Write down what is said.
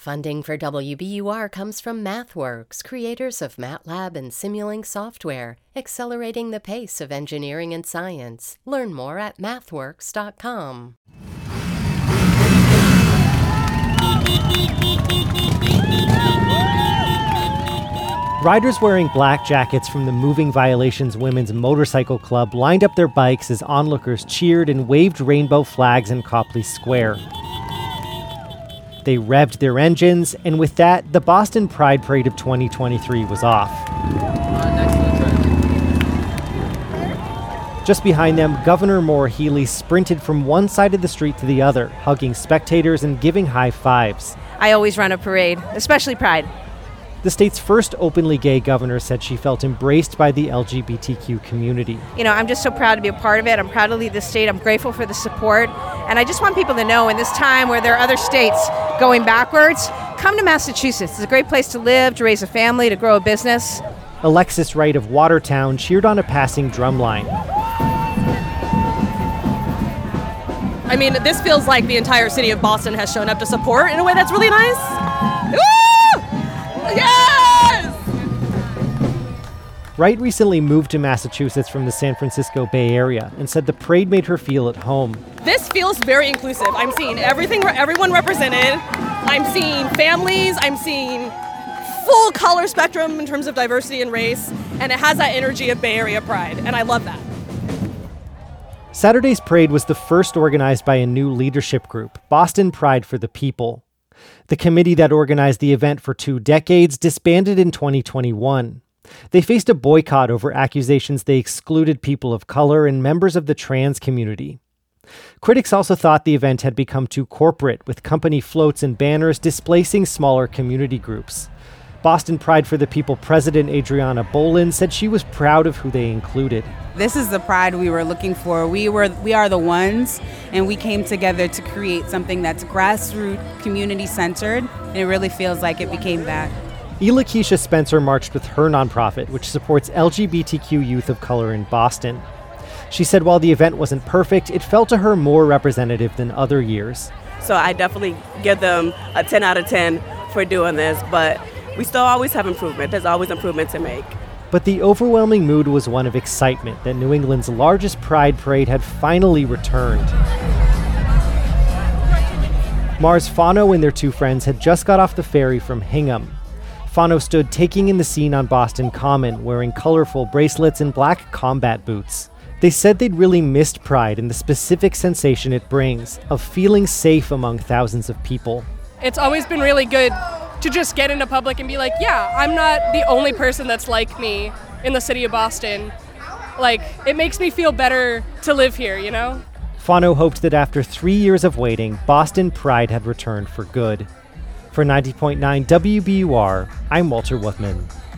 Funding for WBUR comes from MathWorks, creators of MATLAB and Simulink software, accelerating the pace of engineering and science. Learn more at mathworks.com. Riders wearing black jackets from the Moving Violations Women's Motorcycle Club lined up their bikes as onlookers cheered and waved rainbow flags in Copley Square. They revved their engines, and with that, the Boston Pride Parade of 2023 was off. Just behind them, Governor Maura Healey sprinted from one side of the street to the other, hugging spectators and giving high fives. I always run a parade, especially Pride. The state's first openly gay governor said she felt embraced by the LGBTQ community. You know, I'm just so proud to be a part of it. I'm proud to lead the state. I'm grateful for the support. And I just want people to know in this time where there are other states going backwards, come to Massachusetts. It's a great place to live, to raise a family, to grow a business. Alexis Wright of Watertown cheered on a passing drumline. I mean, this feels like the entire city of Boston has shown up to support in a way that's really nice. Woo! Yes! Wright recently moved to Massachusetts from the San Francisco Bay Area and said the parade made her feel at home. This feels very inclusive. I'm seeing everyone represented. I'm seeing families. I'm seeing full color spectrum in terms of diversity and race. And it has that energy of Bay Area pride. And I love that. Saturday's parade was the first organized by a new leadership group, Boston Pride for the People. The committee that organized the event for 2 decades disbanded in 2021. They faced a boycott over accusations they excluded people of color and members of the trans community. Critics also thought the event had become too corporate, with company floats and banners displacing smaller community groups. Boston Pride for the People president Adriana Bolin said she was proud of who they included. This is the pride we were looking for. We are the ones, and we came together to create something that's grassroots, community-centered, and it really feels like it became that. Lakeisha Spencer marched with her nonprofit, which supports LGBTQ youth of color in Boston. She said while the event wasn't perfect, it felt to her more representative than other years. So I definitely give them a 10 out of 10 for doing this, but we still always have improvement. There's always improvement to make. But the overwhelming mood was one of excitement that New England's largest pride parade had finally returned. Mars Fano and their 2 friends had just got off the ferry from Hingham. Fano stood taking in the scene on Boston Common, wearing colorful bracelets and black combat boots. They said they'd really missed Pride and the specific sensation it brings of feeling safe among thousands of people. It's always been really good to just get into public and be like, yeah, I'm not the only person that's like me in the city of Boston. Like, it makes me feel better to live here, you know? Fano hoped that after 3 years of waiting, Boston Pride had returned for good. For 90.9 WBUR, I'm Walter Wuthman.